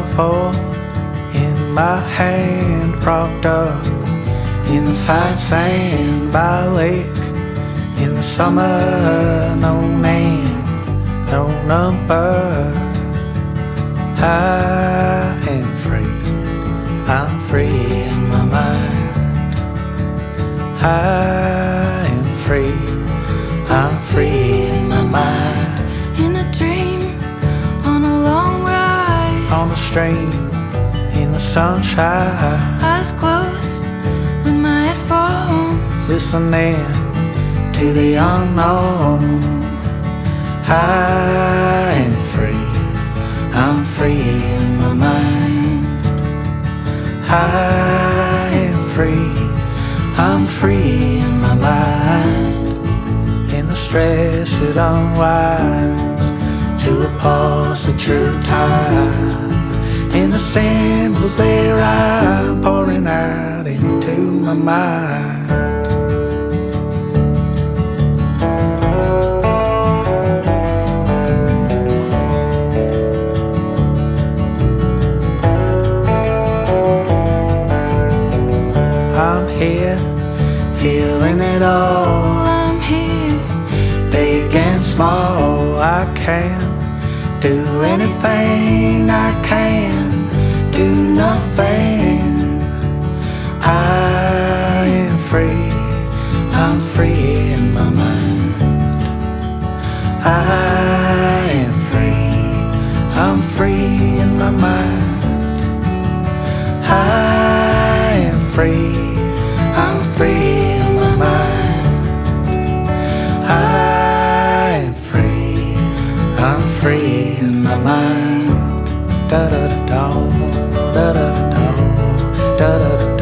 rifle in my hand, propped up in the fine sand by a lake. In the summer, no name, no number. I am free, I'm free in my mind. I am free, I'm free in my mind. In a dream, on a long ride, On the stream, in the sunshine, eyes closed with my headphones, listening to the unknown. I am free, I'm free in my mind. I am free, I'm free in my mind. In the stress it unwinds to a pulse of true time. In the symbols they rhyme, pouring out into my mind. I'm here, feeling it all. I'm here, Big and small, I can do anything, I can do nothing. I am free, I'm free in my mind. I am free, I'm free in my mind. I am free, I'm free in my mind. I am free, I'm free in my mind. Da da da da da da da da da da da.